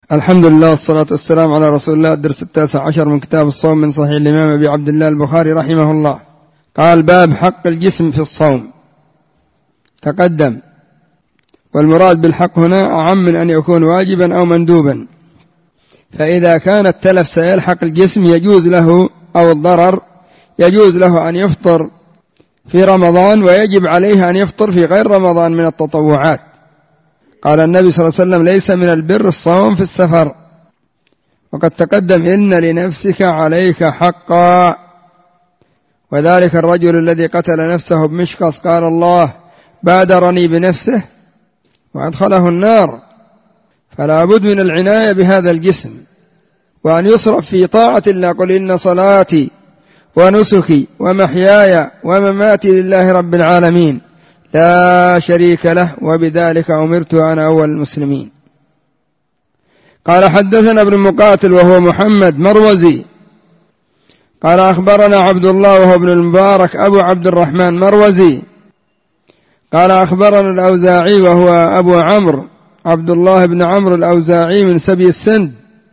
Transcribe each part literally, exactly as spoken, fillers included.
الحمد لله والصلاة والسلام على رسول الله. الدرس التاسع عشر من كتاب الصوم من صحيح الإمام أبي عبد الله البخاري رحمه الله. قال: باب حق الجسم في الصوم. تقدم، والمراد بالحق هنا أعم من أن يكون واجبا أو مندوبا، فإذا كان التلف سيلحق الجسم يجوز له، أو الضرر يجوز له أن يفطر في رمضان، ويجب عليه أن يفطر في غير رمضان من التطوعات. قال النبي صلى الله عليه وسلم: ليس من البر الصوم في السفر. وقد تقدم: إن لنفسك عليك حقا. وذلك الرجل الذي قتل نفسه بمشقص قال: الله بادرني بنفسه وأدخله النار. فلا بد من العناية بهذا الجسم، وأن يصرف في طاعة الله. قل إن صلاتي ونسكي ومحياي ومماتي لله رب العالمين لا شريك له وبذلك أمرت أنا أول المسلمين. قال: حدثنا ابن مقاتل وهو محمد مروزي قال: أخبرنا عبد الله وهو ابن المبارك أبو عبد الرحمن مروزي قال: أخبرنا الأوزاعي وهو أبو عمرو عبد الله بن عمرو الأوزاعي من سبي السند.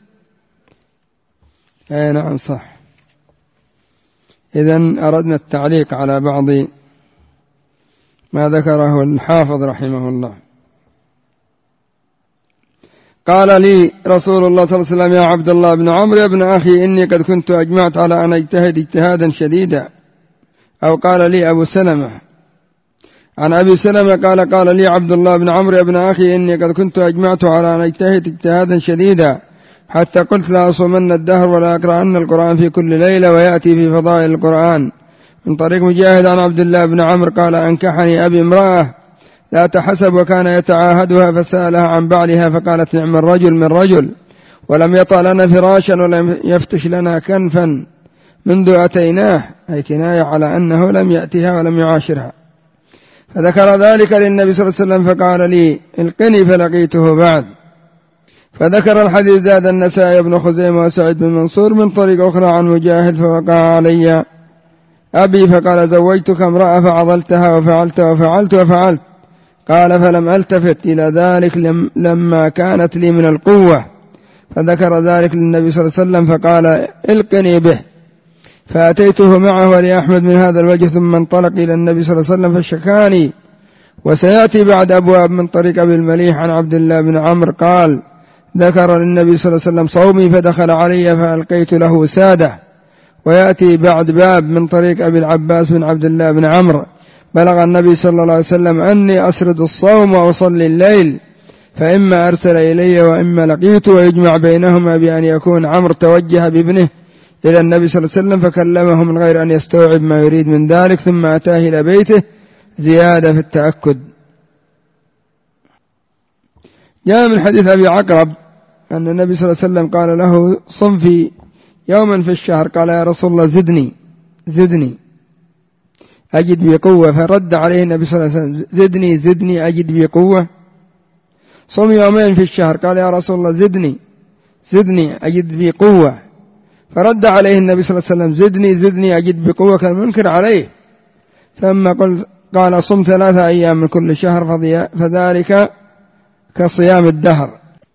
أي نعم صح. إذن أردنا التعليق على بعض ما ذكره الحافظ رحمه الله. قال لي رسول الله صلى الله عليه وسلم: يا عبد الله بن عمرو يا ابن أخي، إني قد كنت أجمعت على أن أجتهد اجتهادا شديدا. أو قال لي أبو سلمة عن أبي سلمة قال: قال لي عبد الله بن عمرو يا ابن أخي، إني قد كنت أجمعت على أن أجتهد اجتهادا شديدا، حتى قلت لا أصومن الدهر ولا أقرأن القرآن في كل ليلة. ويأتي في فضائل القرآن من طريق مجاهد عن عبد الله بن عمرو قال: أنكحني أبي امرأة لا تحسب وكان يتعاهدها، فسألها عن بعلها فقالت: نعم الرجل من رجل، ولم يطأ لنا فراشا ولم يفتش لنا كنفا منذ أتيناه، أي كناية على أنه لم يأتها ولم يعاشرها. فذكر ذلك للنبي صلى الله عليه وسلم فقال لي: القني، فلقيته بعد. فذكر الحديث. زاد النسائي بن خزيمة وسعيد بن منصور من طريق أخرى عن مجاهد: فوقع علي أبي فقال: زوجتك امرأة فعضلتها وفعلت وفعلت وفعلت. قال: فلم ألتفت إلى ذلك لما كانت لي من القوة. فذكر ذلك للنبي صلى الله عليه وسلم فقال: القني به. فأتيته معه ولأحمد من هذا الوجه، ثم انطلق إلى النبي صلى الله عليه وسلم فشكاني. وسيأتي بعد أبواب من طريق أبي المليح عن عبد الله بن عمرو قال: ذكر للنبي صلى الله عليه وسلم صومي فدخل علي فألقيت له سادة. ويأتي بعد باب من طريق أبي العباس بن عبد الله بن عمرو: بلغ النبي صلى الله عليه وسلم أني أسرد الصوم وأصلي الليل، فإما أرسل إلي وإما لقيت، ويجمع بينهما بأن يكون عمرو توجه بابنه إلى النبي صلى الله عليه وسلم فكلمه من غير أن يستوعب ما يريد من ذلك، ثم أتاه إلى بيته. زيادة في التأكد. جاء من حديث أبي عقرب أن النبي صلى الله عليه وسلم قال له: صم في يوما في الشهر. قال: يا رسول الله زدني زدني أجد بقوة. فرد عليه النبي صلى الله عليه وسلم: زدني زدني أجد بقوة. صم يومين في الشهر. قال: يا رسول الله زدني زدني أجد بقوة. فرد عليه النبي صلى الله عليه وسلم: زدني زدني أجد بقوة، كان منكر عليه. ثم قل قال: صم ثلاثة أيام من كل شهر فذلك كصيام الدهر.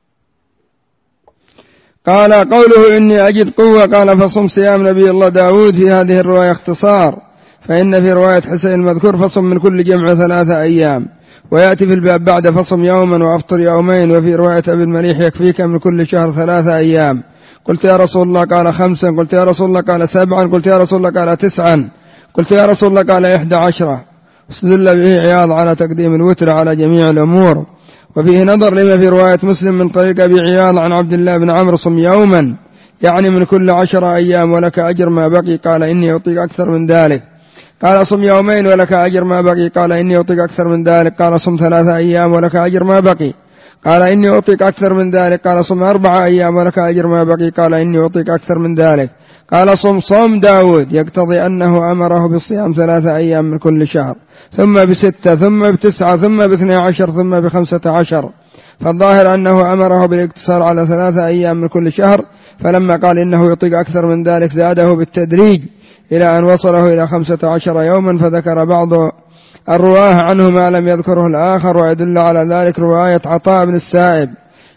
قال: قوله إني أجد قوة قال: فصم صيام نبي الله داود. في هذه الرواية اختصار، فإن في رواية حسين المذكور: فصم من كل جمع ثلاثة أيام. ويأتي في الباب بعد: فصم يوما وأفطر يومين. وفي رواية أبي المليح: يكفيك من كل شهر ثلاثة أيام. قلت: يا رسول الله. قال: خمسا. قلت: يا رسول الله. قال: سبعا. قلت: يا رسول الله. قال: تسعا. قلت: يا رسول الله. قال: إحدى عشرة. استدل به عياض على تقديم الوتر على جميع الأمور. وفيه نظر لما في رواية مسلم من طريق أبي عياض عن عبد الله بن عمرو: صم يوما، يعني من كل عشر أيام، ولك أجر ما بقي. قال: إني أعطيك أكثر من ذلك. قال: صم يومين ولك أجر ما بقي. قال: إني أعطيك أكثر من ذلك. قال: صم ثلاثة أيام ولك أجر ما بقي. قال: إني أعطيك أكثر من ذلك. قال: صم أربعة أيام ولك أجر ما بقي. قال: إني أعطيك أكثر من ذلك. قال: صم صوم داود، يقتضي أنه أمره بالصيام ثلاثة أيام من كل شهر، ثم بستة، ثم بتسعة، ثم باثنى عشر، ثم بخمسة عشر. فالظاهر أنه أمره بالاقتصار على ثلاثة أيام من كل شهر، فلما قال إنه يطيق أكثر من ذلك زاده بالتدريج إلى أن وصله إلى خمسة عشر يوما. فذكر بعض الرواه عنه ما لم يذكره الآخر، ويدل على ذلك رواية عطاء بن السائب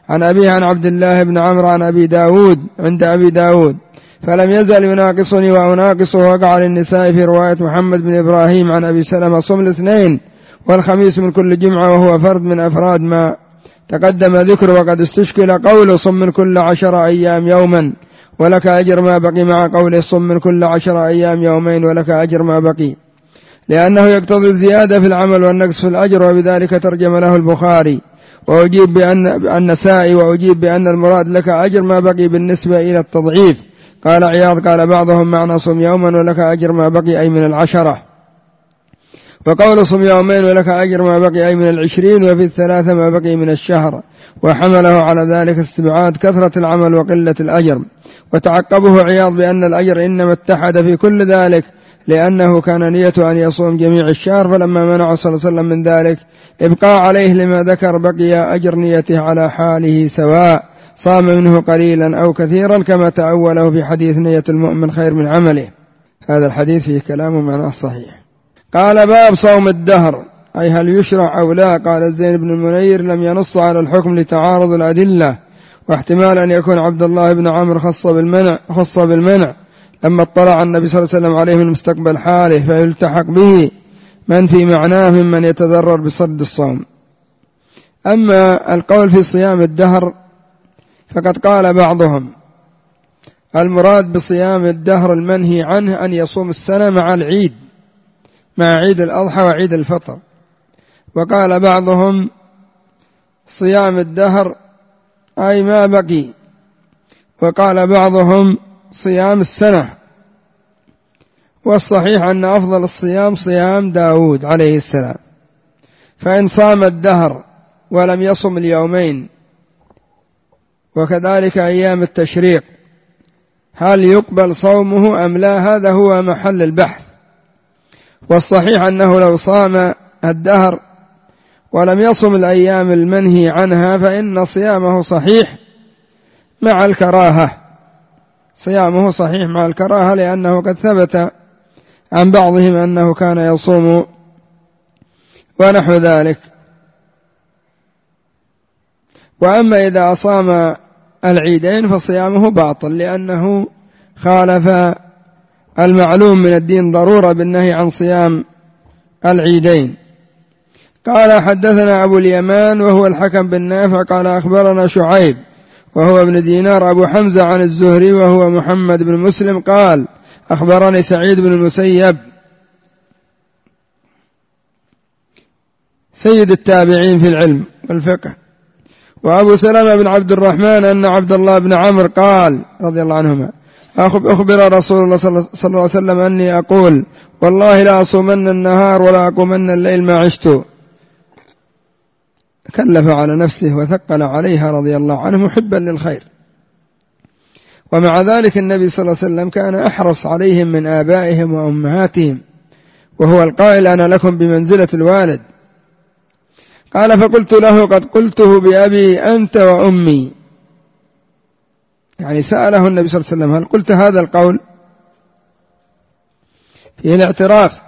عن أبيه عن عبد الله بن عمرو عن أبي داود عند أبي داود فلم يزل يناقصني وأناقصه. وقع للنساء في رواية محمد بن إبراهيم عن أبي سلمة صم الاثنين والخميس من كل جمعة، وهو فرد من أفراد ما تقدم ذكر. وقد استشكل قوله صم من كل عشر أيام يوما ولك أجر ما بقي مع قوله صم من كل عشر أيام يومين ولك أجر ما بقي، لأنه يقتضي الزيادة في العمل والنقص في الأجر، وبذلك ترجم له البخاري. وأجيب بأن النسائي وأجيب بأن المراد لك أجر ما بقي بالنسبة إلى التضعيف. قال عياض قال بعضهم معنى صم يوما ولك أجر ما بقي أي من العشرة، وقول صم يومين ولك أجر ما بقي أي من العشرين، وفي الثلاثة ما بقي من الشهر، وحمله على ذلك استبعاد كثرة العمل وقلة الأجر. وتعقبه عياض بأن الأجر إنما اتحد في كل ذلك لأنه كان نيته أن يصوم جميع الشهر، فلما منع صلى الله عليه وسلم من ذلك ابقى عليه لما ذكر بقي أجر نيته على حاله سواء صام منه قليلا أو كثيرا، كما تأوله في حديث نية المؤمن خير من عمله. هذا الحديث فيه كلام معناه صحيح. قال باب صوم الدهر، أي هل يشرع أو لا؟ قال زين بن المنير لم ينص على الحكم لتعارض الأدلة، واحتمال أن يكون عبد الله بن عمرو خص بالمنع خص بالمنع لما اطلع النبي صلى الله عليه وسلم عليه من مستقبل حاله، فيلتحق به من في معناه ممن يتضرر بصد الصوم. أما القول في صيام الدهر فقد قال بعضهم المراد بصيام الدهر المنهي عنه أن يصوم السنة مع العيد، مع عيد الأضحى وعيد الفطر. وقال بعضهم صيام الدهر أي ما بقي. وقال بعضهم صيام السنة. والصحيح أن أفضل الصيام صيام داود عليه السلام، فإن صام الدهر ولم يصم اليومين وكذلك أيام التشريق هل يقبل صومه أم لا؟ هذا هو محل البحث. والصحيح أنه لو صام الدهر ولم يصم الأيام المنهي عنها فإن صيامه صحيح مع الكراهة، صيامه صحيح مع الكراهة، لأنه قد ثبت عن بعضهم أنه كان يصوم ونحو ذلك. وأما إذا أصام العيدين فصيامه باطل، لأنه خالف المعلوم من الدين ضرورة بالنهي عن صيام العيدين. قال حدثنا أبو اليمان وهو الحكم بن نافع قال أخبرنا شعيب وهو ابن دينار أبو حمزة عن الزهري وهو محمد بن مسلم قال أخبرني سعيد بن المسيب سيد التابعين في العلم والفقه، وأبو سلمة بن عبد الرحمن أن عبد الله بن عمرو قال رضي الله عنهما أخبر رسول الله صلى الله عليه وسلم أني أقول والله لا أصومن النهار ولا أقومن الليل ما عشت. كلف على نفسه وثقل عليها رضي الله عنه محبا للخير، ومع ذلك النبي صلى الله عليه وسلم كان أحرص عليهم من آبائهم وأمهاتهم، وهو القائل أنا لكم بمنزلة الوالد. قال فقلت له قد قلته بأبي أنت وأمي، يعني سأله النبي صلى الله عليه وسلم هل قلت هذا القول؟ فيه الاعتراف.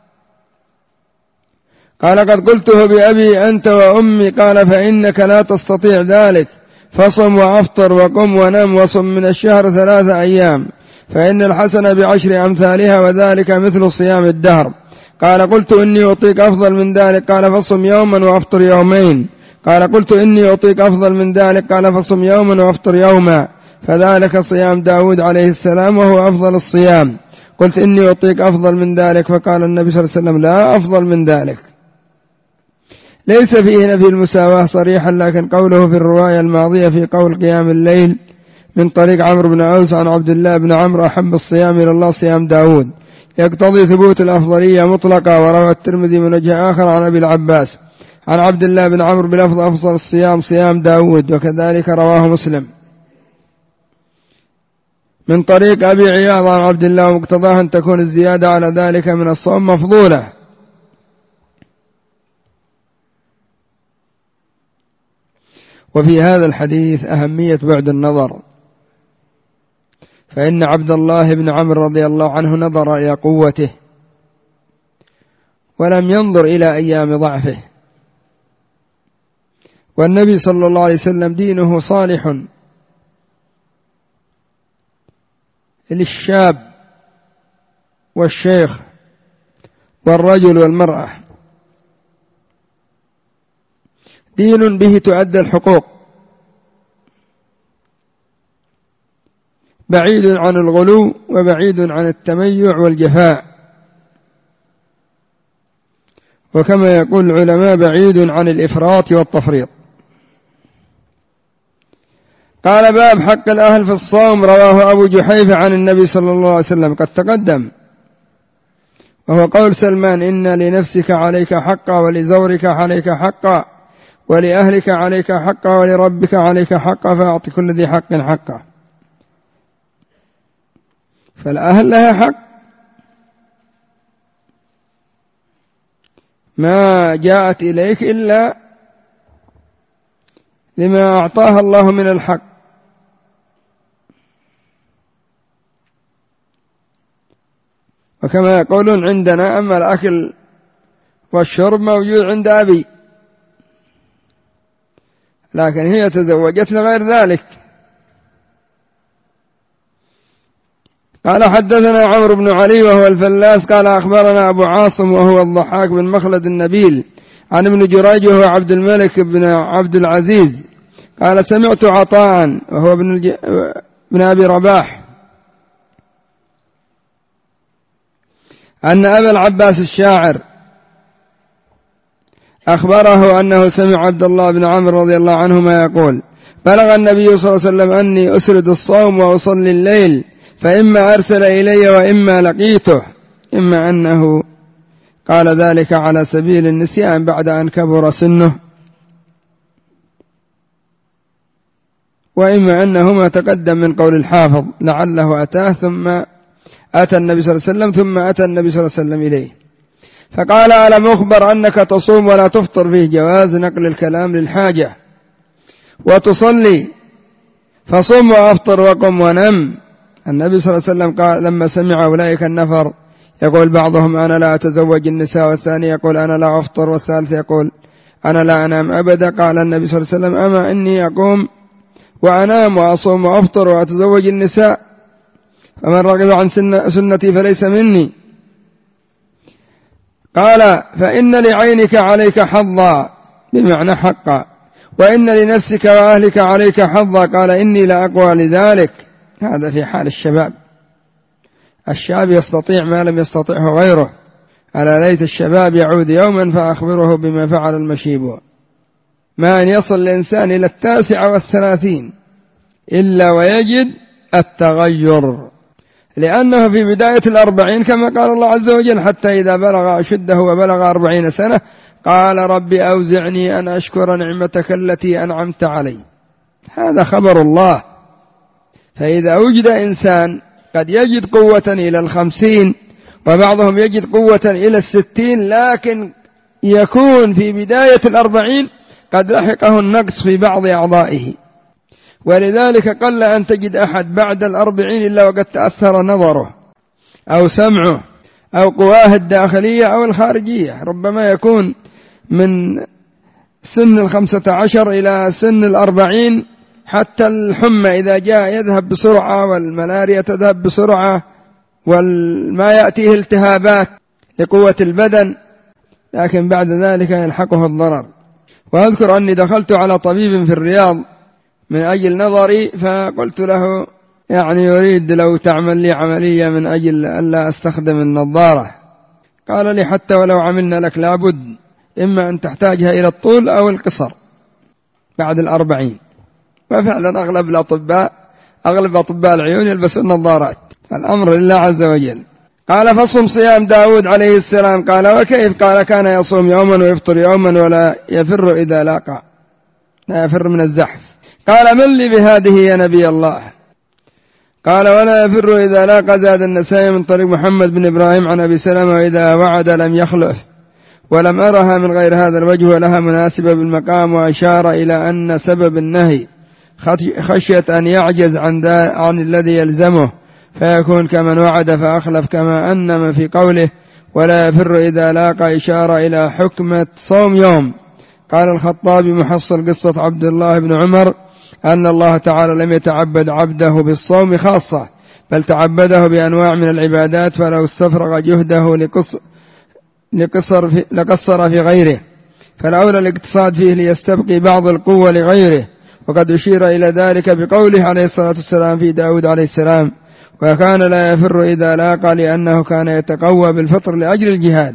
قال قد قلته بأبي أنت وأمي. قال فإنك لا تستطيع ذلك، فصم وأفطر وقم ونم وصم من الشهر ثلاثة أيام فإن الحسنة بعشر أمثالها وذلك مثل صيام الدهر. قال قلت إني أطيق أفضل من ذلك. قال فصم يوما وأفطر يومين. قال قلت إني أطيق أفضل من ذلك. قال فصم يوما وأفطر يوما فذلك صيام داود عليه السلام وهو أفضل الصيام. قلت إني أطيق أفضل من ذلك. فقال النبي صلى الله عليه وسلم لا أفضل من ذلك. ليس فيه نفي المساواة صريحا، لكن قوله في الرواية الماضية في قول قيام الليل من طريق عمرو بن أوس عن عبد الله بن عمرو أحب الصيام إلى الله صيام داود يقتضي ثبوت الأفضلية مطلقة. وروى الترمذي من وجه آخر عن أبي العباس عن عبد الله بن عمرو بلفظ أفضل الصيام صيام داود، وكذلك رواه مسلم من طريق أبي عياض عن عبد الله، ومقتضاه أن تكون الزيادة على ذلك من الصوم مفضولة. وفي هذا الحديث أهمية بعد النظر، فإن عبد الله بن عمرو رضي الله عنه نظر إلى قوته ولم ينظر إلى أيام ضعفه، والنبي صلى الله عليه وسلم دينه صالح للشاب والشيخ والرجل والمرأة، دين به تؤدى الحقوق، بعيد عن الغلو وبعيد عن التميع والجفاء، وكما يقول العلماء بعيد عن الإفراط والتفريط. قال: باب حق الأهل في الصوم. رواه أبو جحيفة عن النبي صلى الله عليه وسلم، قد تقدم، وهو قول سلمان: إن لنفسك عليك حقا، ولزورك عليك حقا، ولأهلك عليك حقا، ولربك عليك حقا، فأعط كل ذي حق حقا. فالأهل لها حق، ما جاءت إليك إلا لما أعطاها الله من الحق. وكما يقولون عندنا: أما الأكل والشرب موجود عند أبي، لكن هي تزوجت لغير ذلك. قال: حدثنا عمرو بن علي وهو الفلاس قال: أخبرنا أبو عاصم وهو الضحاك بن مخلد النبيل عن ابن جريج وهو عبد الملك بن عبد العزيز قال: سمعت عطاء وهو ابن, الج... ابن أبي رباح أن أبا العباس الشاعر أخبره أنه سمع عبد الله بن عمرو رضي الله عنهما يقول: بلغ النبي صلى الله عليه وسلم أني أسرد الصوم وأصلي الليل، فإما أرسل إلي وإما لقيته. إما أنه قال ذلك على سبيل النسيان بعد أن كبر سنه، وإما أنه ما تقدم من قول الحافظ لعله أتاه ثم أتى النبي صلى الله عليه وسلم ثم أتى النبي صلى الله عليه وسلم إليه فقال: ألم أخبر أنك تصوم ولا تفطر؟ فيه جواز نقل الكلام للحاجة. وتصلي فصم وأفطر وقم ونم. النبي صلى الله عليه وسلم قال لما سمع أولئك النفر يقول بعضهم: أنا لا أتزوج النساء، والثاني يقول: أنا لا أفطر، والثالث يقول: أنا لا أنام أبدا. قال النبي صلى الله عليه وسلم: أما إني أقوم وأنام وأصوم وأفطر وأتزوج النساء، فمن رغب عن سنتي فليس مني. قال: فإن لعينك عليك حظا، بمعنى حقا، وإن لنفسك وأهلك عليك حظا. قال: إني لا أقوى لذلك. هذا في حال الشباب، الشاب يستطيع ما لم يستطعه غيره. ألا ليت الشباب يعود يوما فأخبره بما فعل المشيب. ما أن يصل الإنسان إلى التاسعة والثلاثين إلا ويجد التغير، لأنه في بداية الأربعين كما قال الله عز وجل: حتى إذا بلغ أشده وبلغ أربعين سنة قال: رب أوزعني أن أشكر نعمتك التي أنعمت علي. هذا خبر الله. فإذا وجد إنسان قد يجد قوة إلى الخمسين، وبعضهم يجد قوة إلى الستين، لكن يكون في بداية الأربعين قد لحقه النقص في بعض أعضائه، ولذلك قل أن تجد أحد بعد الأربعين إلا وقد تأثر نظره أو سمعه أو قواه الداخلية أو الخارجية. ربما يكون من سن الخمسة عشر إلى سن الأربعين حتى الحمى إذا جاء يذهب بسرعة، والملاريا تذهب بسرعة، وما يأتيه التهابات لقوة البدن، لكن بعد ذلك يلحقه الضرر. وأذكر أني دخلت على طبيب في الرياض من أجل نظري، فقلت له: يعني يريد لو تعمل لي عملية من أجل ألا أستخدم النظارة. قال لي: حتى ولو عملنا لك لابد إما أن تحتاجها إلى الطول أو القصر بعد الأربعين. وفعلا أغلب الأطباء أغلب أطباء العيون يلبسون النظارات، فالأمر لله عز وجل. قال: فصم صيام داود عليه السلام. قال: وكيف؟ قال: كان يصوم يوما ويفطر يوما ولا يفر إذا لاقى، لا يفر من الزحف. قال: من لي بهذه يا نبي الله؟ قال: ولا يفر إذا لاقى. زاد النسائي من طريق محمد بن إبراهيم عن أبي سلمة: وإذا وعد لم يخلف. ولم أرها من غير هذا الوجه ولها مناسبة بالمقام. وأشار إلى أن سبب النهي خشية أن يعجز عن, عن الذي يلزمه فيكون كمن وعد فأخلف، كما أن من في قوله ولا يفر إذا لاقى إشارة إلى حكمة صوم يوم قال الخطابي محصل قصة عبد الله بن عمر أن الله تعالى لم يتعبد عبده بالصوم خاصة، بل تعبده بأنواع من العبادات، فلو استفرغ جهده لقصر في, لقصر في غيره، فالأولى الاقتصاد فيه ليستبقي بعض القوة لغيره. وقد أشير إلى ذلك بقوله عليه الصلاة والسلام في داود عليه السلام: وكان لا يفر إذا لاقى، لأنه كان يتقوى بالفطر لأجل الجهاد.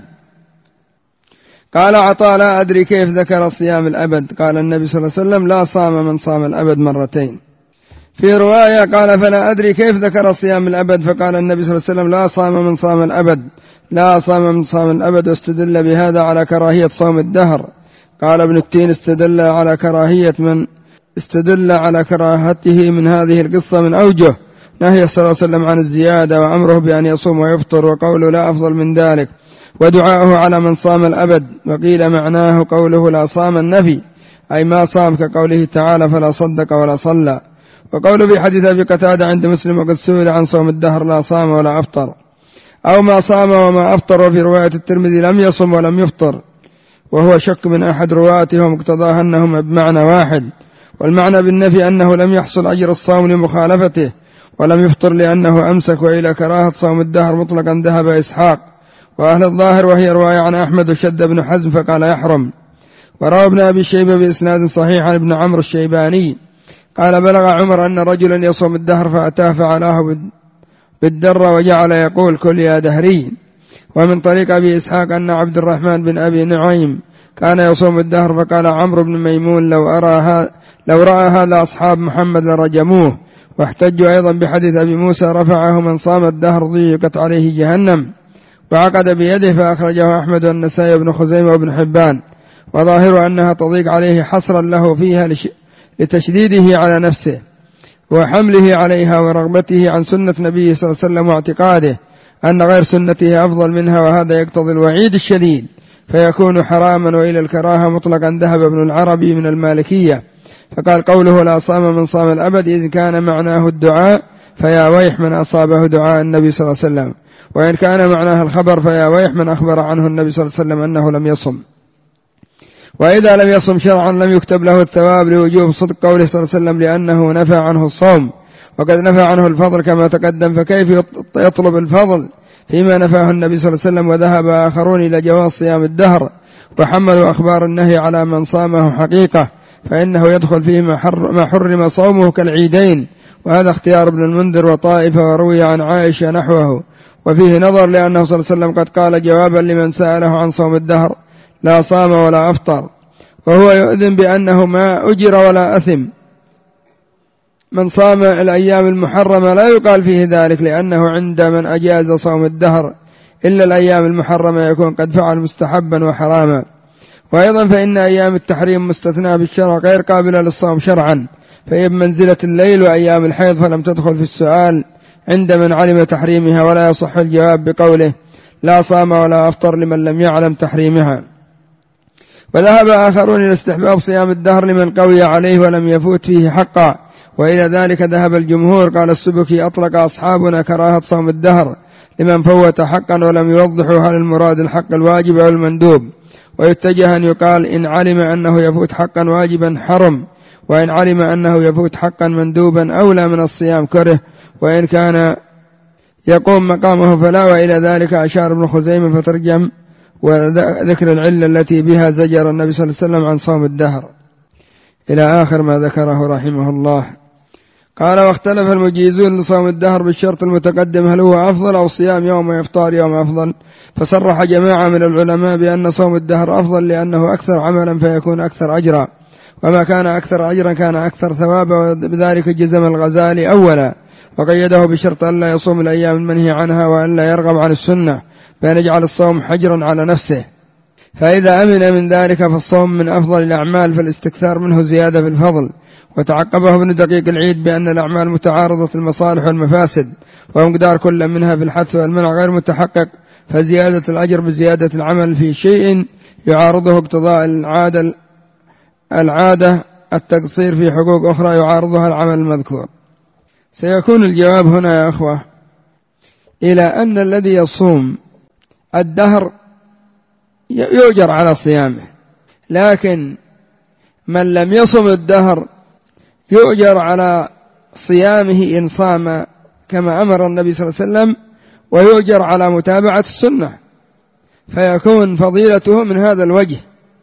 قال عطاء: لا أدري كيف ذكر صيام الأبد. قال النبي صلى الله عليه وسلم: لا صام من صام الأبد مرتين. في رواية قال: فلا أدري كيف ذكر صيام الأبد، فقال النبي صلى الله عليه وسلم: لا صام من صام الأبد، لا صام من صام الأبد. واستدل بهذا على كراهية صوم الدهر. قال ابن التين: استدل على كراهية من استدل على كراهته من هذه القصة من أوجه: نهي صلى الله عليه وسلم عن الزيادة، وأمره بأن يصوم ويفطر، وقوله لا أفضل من ذلك، ودعاؤه على من صام الأبد. وقيل معناه قوله لا صام النفي، أي ما صام، كقوله تعالى: فلا صدق ولا صلى. وقوله في حديث أبي قتادة عند مسلم: وقد سئل عن صوم الدهر لا صام ولا أفطر، أو ما صام وما أفطر. وفي رواية الترمذي: لم يصم ولم يفطر، وهو شك من أحد رواته، ومقتضاه أنهما بمعنى واحد. والمعنى بالنفي أنه لم يحصل أجر الصوم لمخالفته، ولم يفطر لأنه أمسك. وإلى كراهة صوم الدهر مطلقا ذهب إسحاق وأهل الظاهر، وهي رواية عن أحمد وشد بن حزم فقال يحرم. وروى ابن أبي شيبة بإسناد صحيح عن ابن عمرو الشيباني قال: بلغ عمر أن رجلا يصوم الدهر فأتاه فعلاه بالدر وجعل يقول: كل يا دهري. ومن طريق أبي إسحاق أن عبد الرحمن بن أبي نعيم كان يصوم الدهر، فقال عمرو بن ميمون: لو, أرى لو رأى هذا أصحاب محمد لرجموه. واحتجوا أيضا بحديث أبي موسى رفعه: من صام الدهر ضيقت عليه جهنم. وعقد بيده، فأخرجه أحمد والنسائي وابن خزيمة وابن حبان. وظاهر أنها تضيق عليه حصرا له فيها لتشديده على نفسه وحمله عليها، ورغبته عن سنة نبيه صلى الله عليه وسلم، واعتقاده أن غير سنته أفضل منها، وهذا يقتضي الوعيد الشديد فيكون حراما. وإلى الكراهة مطلقا ذهب ابن العربي من المالكية، فقال: قوله لا صام من صام الأبد إذ كان معناه الدعاء فيا ويح من أصابه دعاء النبي صلى الله عليه وسلم، وإن كان معناه الخبر فيا ويح من أخبر عنه النبي صلى الله عليه وسلم أنه لم يصم. وإذا لم يصم شرعا لم يكتب له الثواب لوجوب صدق قوله صلى الله عليه وسلم، لأنه نفى عنه الصوم وقد نفى عنه الفضل كما تقدم، فكيف يطلب الفضل فيما نفاه النبي صلى الله عليه وسلم؟ وذهب آخرون إلى جواز صيام الدهر، وحملوا أخبار النهي على من صامه حقيقة، فإنه يدخل فيه ما حرم صومه كالعيدين، وهذا اختيار ابن المنذر وطائفة، وروي عن عائشة نحوه. وفيه نظر، لأنه صلى الله عليه وسلم قد قال جوابا لمن سأله عن صوم الدهر: لا صام ولا أفطر، وهو يؤذن بأنه ما أجر ولا أثم. من صام الأيام المحرمة لا يقال فيه ذلك، لأنه عند من أجاز صوم الدهر إلا الأيام المحرمة يكون قد فعل مستحبا وحراما. وأيضا فإن أيام التحريم مستثنى بالشرع غير قابلة للصوم شرعا، فهي بمنزلة الليل وأيام الحيض، فلم تدخل في السؤال عند من علم تحريمها، ولا يصح الجواب بقوله لا صام ولا أفطر لمن لم يعلم تحريمها. وذهب آخرون إلى استحباب صيام الدهر لمن قوي عليه ولم يفوت فيه حقا، وإلى ذلك ذهب الجمهور. قال السبكي: أطلق أصحابنا كراهة صوم الدهر لمن فوت حقا، ولم يوضحوا هل المراد الحق الواجب أو المندوب. ويتجه أن يقال: إن علم أنه يفوت حقا واجبا حرم، وإن علم أنه يفوت حقا مندوبا أولى من الصيام كره، وإن كان يقوم مقامه فلا. وإلى ذلك أشار ابن خزيمة فترجم وذكر العلة التي بها زجر النبي صلى الله عليه وسلم عن صوم الدهر إلى آخر ما ذكره رحمه الله. قال: واختلف المجيزون لصوم الدهر بالشرط المتقدم هل هو أفضل أو صيام يوم وإفطار يوم أفضل، فصرح جماعة من العلماء بأن صوم الدهر أفضل لأنه أكثر عملا فيكون أكثر أجرا، وما كان أكثر أجرا كان أكثر ثوابا، وبذلك جزم الغزالي أولا، وقيده بشرط أن لا يصوم الأيام المنهي عنها، وأن لا يرغب عن السنة، بأن يجعل الصوم حجرا على نفسه. فإذا أمن من ذلك فالصوم من أفضل الأعمال، فالاستكثار منه زيادة في الفضل. وتعقبه ابن دقيق العيد بأن الأعمال متعارضة المصالح والمفاسد، ومقدار كل منها في الحث والمنع غير متحقق، فزيادة الأجر بزيادة العمل في شيء يعارضه اقتضاء العادة العادة التقصير في حقوق أخرى يعارضها العمل المذكور. سيكون الجواب هنا يا أخوة إلى أن الذي يصوم الدهر يؤجر على صيامه، لكن من لم يصم الدهر يؤجر على صيامه إن صام كما أمر النبي صلى الله عليه وسلم، ويؤجر على متابعة السنة، فيكون فضيلته من هذا الوجه.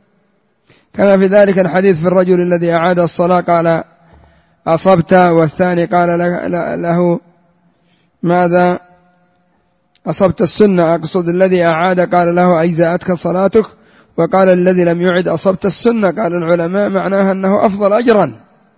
كما في ذلك الحديث في الرجل الذي أعاد الصلاة قال أصبت، والثاني قال له ماذا أصبت السنة، أقصد الذي أعاد قال له أجزأتك صلاتك، وقال الذي لم يعد أصبت السنة. قال العلماء معناها أنه أفضل أجرا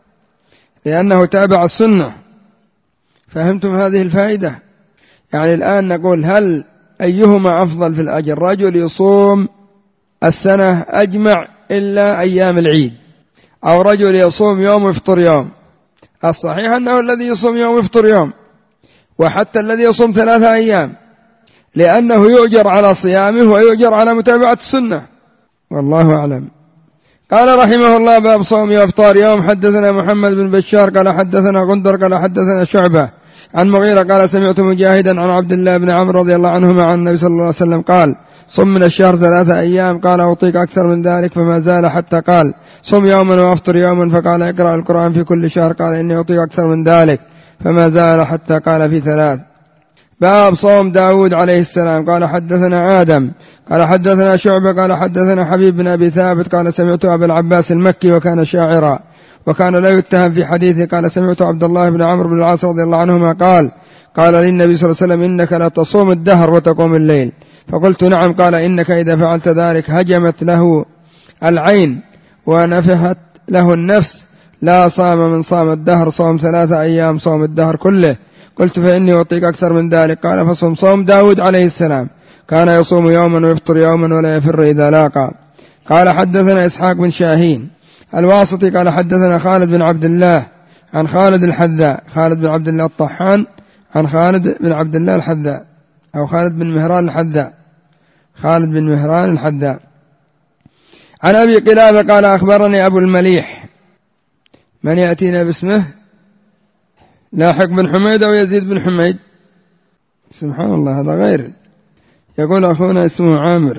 لأنه تابع السنة. فهمتم هذه الفائدة؟ يعني الآن نقول هل أيهما أفضل في الأجر؟ رجل يصوم السنة أجمع إلا أيام العيد، أو رجل يصوم يوم ويفطر يوم؟ الصحيح أنه الذي يصوم يوم ويفطر يوم، وحتى الذي يصوم ثلاثة أيام، لأنه يؤجر على صيامه ويؤجر على متابعة السنة، والله أعلم. قال رحمه الله: باب صوم وإفطار يوم. حدثنا محمد بن بشار قال حدثنا غندر قال حدثنا شعبة عن مغيرة قال سمعت مجاهدا عن عبد الله بن عمرو رضي الله عنهما عن النبي صلى الله عليه وسلم قال: صم من الشهر ثلاثة أيام. قال: أعطيك أكثر من ذلك، فما زال حتى قال: صم يوما وأفطر يوما. فقال: اقرأ القرآن في كل شهر. قال: إني أعطيك أكثر من ذلك، فما زال حتى قال: في ثلاث. باب صوم داود عليه السلام. قال حدثنا آدم قال حدثنا شعبة قال حدثنا حبيب بن أبي ثابت قال سمعت أبا العباس المكي وكان شاعرا وكان لا يتهم في حديثه. قال: سمعت عبد الله بن عمرو بن العاص رضي الله عنهما قال: قال للنبي صلى الله عليه وسلم: إنك لا تصوم الدهر وتقوم الليل. فقلت: نعم. قال: إنك إذا فعلت ذلك هجمت له العين ونفحت له النفس، لا صام من صام الدهر صوم ثلاثة أيام صوم الدهر كله. قلت: فإني أعطيك أكثر من ذلك. قال: فصوم صوم داود عليه السلام، كان يصوم يوما ويفطر يوما ولا يفر إذا لاقى. قال حدثنا إسحاق بن شاهين الواسطي قال حدثنا خالد بن عبد الله عن خالد الحذاء، خالد بن عبد الله الطحان عن خالد بن عبد الله الحذاء، أو خالد بن مهران الحذاء، خالد بن مهران الحذاء عن أبي قلابة قال: أخبرني أبو المليح. من يأتينا باسمه؟ لاحق بن حميد أو يزيد بن حميد؟ سبحان الله، هذا غير. يقول أخونا اسمه عامر،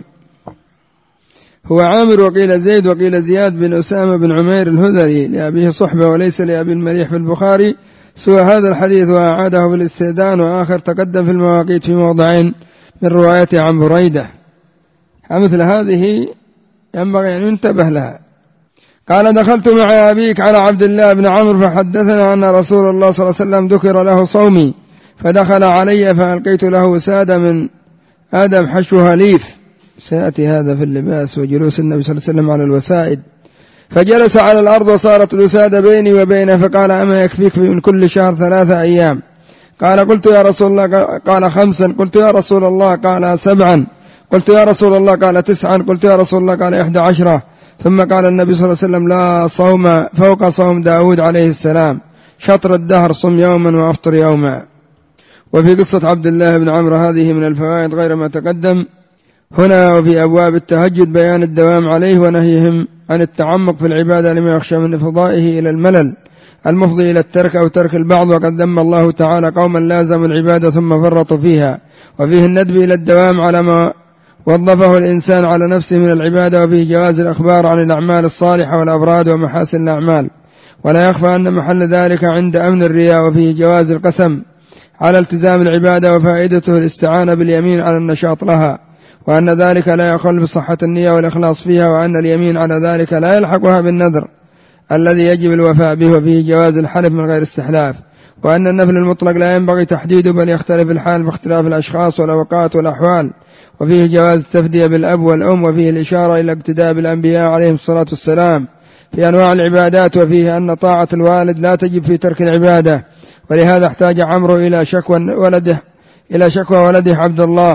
هو عامر وقيل زيد وقيل زياد بن أسامة بن عمير الهذلي، لأبيه صحبة وليس لأبي المليح في البخاري سوى هذا الحديث، وأعاده بالاستئذان، وآخر تقدم في المواقيت في موضعين من روايته عن بريدة. مثل هذه ينبغي أن ينتبه لها. قال: دخلت مع أبيك على عبد الله بن عمرو فحدثنا أن رسول الله صلى الله عليه وسلم ذكر له صومي، فدخل علي فألقيت له وسادة من آدم حشوها ليف، سيأتي هذا في اللباس وجلوس النبي صلى الله عليه وسلم على الوسائد، فجلس على الأرض وصارت الوسادة بيني وبينه، فقال: أما يكفيك من كل شهر ثلاثة أيام؟ قال: قلت يا رسول الله. قال: خمسا. قلت يا رسول الله. قال: سبعا. قلت يا رسول الله. قال: تسعا. قلت يا رسول الله. قال: إحدى عشرة. ثم قال النبي صلى الله عليه وسلم: لا صوم فوق صوم داود عليه السلام، شطر الدهر صم يوما وأفطر يوما. وفي قصة عبد الله بن عمرو هذه من الفوائد غير ما تقدم هنا. وفي أبواب التهجد بيان الدوام عليه ونهيهم عن التعمق في العبادة لما يخشى من إفضائه إلى الملل المفضي إلى الترك أو ترك البعض. وقد ذم الله تعالى قوما لازموا العبادة ثم فرطوا فيها. وفيه الندب إلى الدوام على ما وظفه الإنسان على نفسه من العبادة. وفيه جواز الأخبار عن الأعمال الصالحة والأبراد ومحاسن الأعمال، ولا يخفى أن محل ذلك عند أمن الرياء. وفيه جواز القسم على التزام العبادة وفائدته الاستعانة باليمين على النشاط لها، وأن ذلك لا يخل بصحة النية والإخلاص فيها، وأن اليمين على ذلك لا يلحقها بالنذر الذي يجب الوفاء به. وفيه جواز الحلف من غير استحلاف، وأن النفل المطلق لا ينبغي تحديده بل يختلف الحال باختلاف الأشخاص والأوقات والأحوال. وفيه جواز التفدية بالأب والأم. وفيه الإشارة إلى اقتداء بالأنبياء عليهم الصلاة والسلام في أنواع العبادات. وفيه أن طاعة الوالد لا تجب في ترك العبادة، ولهذا احتاج عمرو إلى شكوى ولده إلى شكوى ولده عبد الله،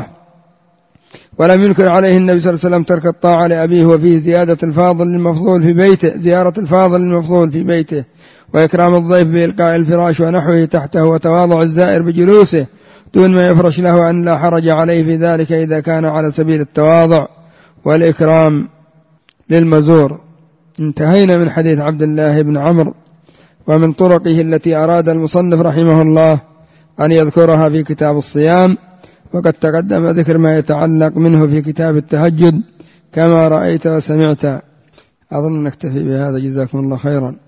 ولم ينكر عليه النبي صلى الله عليه وسلم ترك الطاعة لأبيه. وفيه زيادة الفاضل المفضول في بيته زيارة الفاضل المفضول في بيته، وإكرام الضيف بإلقاء الفراش ونحوه تحته، وتواضع الزائر بجلوسه دون ما يفرش له، أن لا حرج عليه في ذلك إذا كان على سبيل التواضع والإكرام للمزور. انتهينا من حديث عبد الله بن عمرو ومن طرقه التي أراد المصنف رحمه الله أن يذكرها في كتاب الصيام، وقد تقدم ذكر ما يتعلق منه في كتاب التهجد كما رأيت وسمعت. أظن نكتفي بهذا، جزاكم الله خيرا.